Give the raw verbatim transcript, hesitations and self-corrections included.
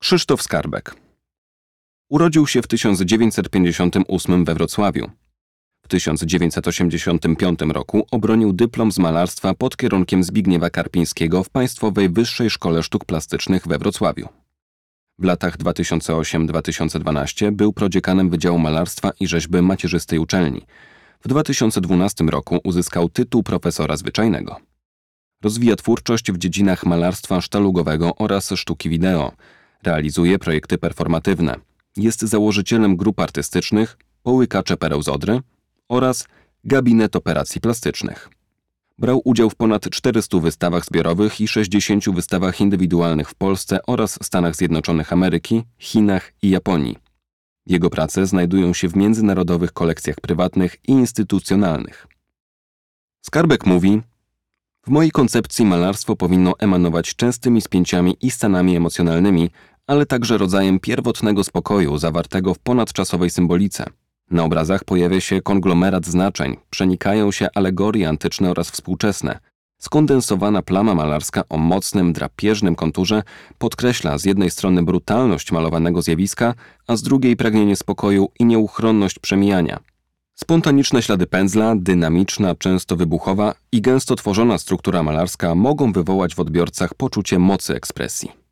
Krzysztof Skarbek. Urodził się w tysiąc dziewięćset pięćdziesiątym ósmym we Wrocławiu. W tysiąc dziewięćset osiemdziesiątym piątym roku obronił dyplom z malarstwa pod kierunkiem Zbigniewa Karpińskiego w Państwowej Wyższej Szkole Sztuk Plastycznych we Wrocławiu. W latach dwa tysiące ósmym do dwa tysiące dwunastego był prodziekanem Wydziału Malarstwa i Rzeźby Macierzystej Uczelni. W dwa tysiące dwunastym roku uzyskał tytuł profesora zwyczajnego. Rozwija twórczość w dziedzinach malarstwa sztalugowego oraz sztuki wideo. Realizuje projekty performatywne. Jest założycielem grup artystycznych Połykacze Pereł z Odry oraz Gabinet Operacji Plastycznych. Brał udział w ponad czterystu wystawach zbiorowych i sześćdziesięciu wystawach indywidualnych w Polsce oraz Stanach Zjednoczonych Ameryki, Chinach i Japonii. Jego prace znajdują się w międzynarodowych kolekcjach prywatnych i instytucjonalnych. Skarbek mówi: w mojej koncepcji malarstwo powinno emanować częstymi spięciami i stanami emocjonalnymi, ale także rodzajem pierwotnego spokoju zawartego w ponadczasowej symbolice. Na obrazach pojawia się konglomerat znaczeń, przenikają się alegorie antyczne oraz współczesne. Skondensowana plama malarska o mocnym, drapieżnym konturze podkreśla z jednej strony brutalność malowanego zjawiska, a z drugiej pragnienie spokoju i nieuchronność przemijania. Spontaniczne ślady pędzla, dynamiczna, często wybuchowa i gęsto tworzona struktura malarska mogą wywołać w odbiorcach poczucie mocy ekspresji.